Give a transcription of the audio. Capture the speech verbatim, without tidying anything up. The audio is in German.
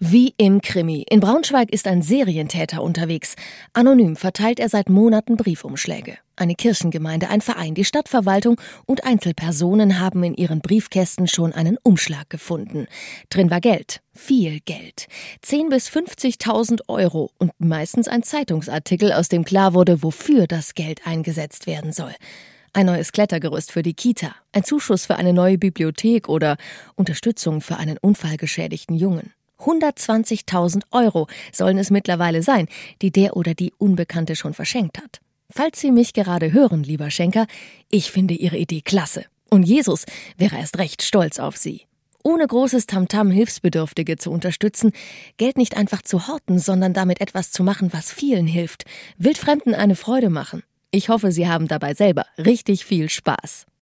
Wie im Krimi. In Braunschweig ist ein Serientäter unterwegs. Anonym verteilt er seit Monaten Briefumschläge. Eine Kirchengemeinde, ein Verein, die Stadtverwaltung und Einzelpersonen haben in ihren Briefkästen schon einen Umschlag gefunden. Drin war Geld, viel Geld. zehn bis fünfzigtausend Euro und meistens ein Zeitungsartikel, aus dem klar wurde, wofür das Geld eingesetzt werden soll. Ein neues Klettergerüst für die Kita, ein Zuschuss für eine neue Bibliothek oder Unterstützung für einen unfallgeschädigten Jungen. hundertzwanzigtausend Euro sollen es mittlerweile sein, die der oder die Unbekannte schon verschenkt hat. Falls Sie mich gerade hören, lieber Schenker, ich finde Ihre Idee klasse. Und Jesus wäre erst recht stolz auf Sie. Ohne großes Tamtam Hilfsbedürftige zu unterstützen, Geld nicht einfach zu horten, sondern damit etwas zu machen, was vielen hilft. Wildfremden eine Freude machen. Ich hoffe, Sie haben dabei selber richtig viel Spaß.